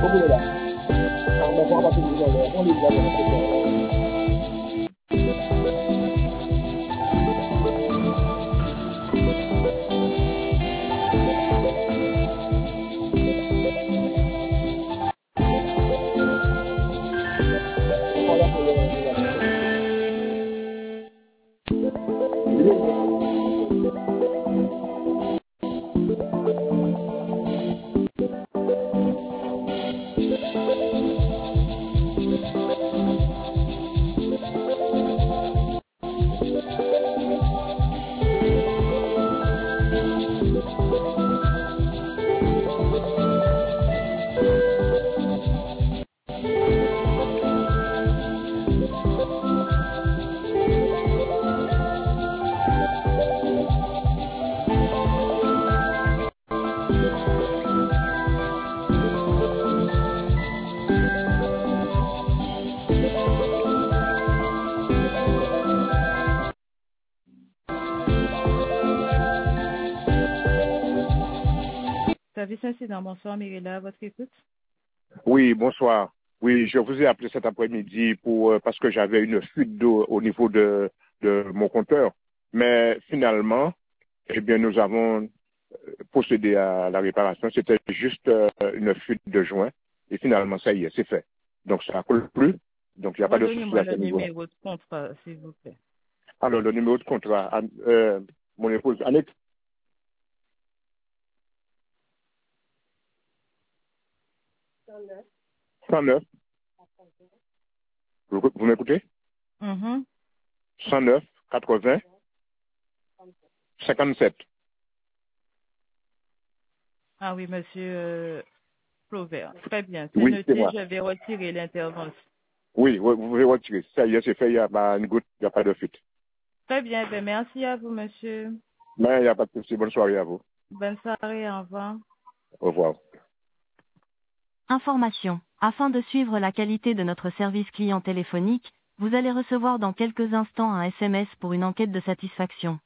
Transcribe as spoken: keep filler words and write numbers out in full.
Beaucoup là. On va voir tout le monde. On les voit. Service incident, bonsoir Mirella, votre écoute. Oui, bonsoir. Oui, je vous ai appelé cet après-midi pour euh, parce que j'avais une fuite d'eau au niveau de, de mon compteur. Mais finalement, eh bien, nous avons procédé à la réparation. C'était juste euh, une fuite de joint. Et finalement, ça y est, c'est fait. Donc, ça ne coule plus. Donc, il n'y a pas de souci Redonnez-moi à le ce niveau. numéro de contrat, s'il vous plaît. Alors, le numéro de contrat, euh, mon épouse, Annette. cent neuf. Vous, vous m'écoutez? Mm-hmm. cent neuf, quatre-vingts, cinquante-sept. Ah oui, monsieur euh, Plover. Très bien. C'est Oui, c'est noté, moi. je vais retirer l'intervention. Oui, vous pouvez retirer. Ça y est, c'est fait, il n'y a pas une goutte, il n'y a pas de fuite. Très bien, ben merci à vous, monsieur. Mais il n'y a pas de souci. Bonne soirée à vous. Bonne soirée, au revoir. Au revoir. Information. Afin de suivre la qualité de notre service client téléphonique, vous allez recevoir dans quelques instants un S M S pour une enquête de satisfaction.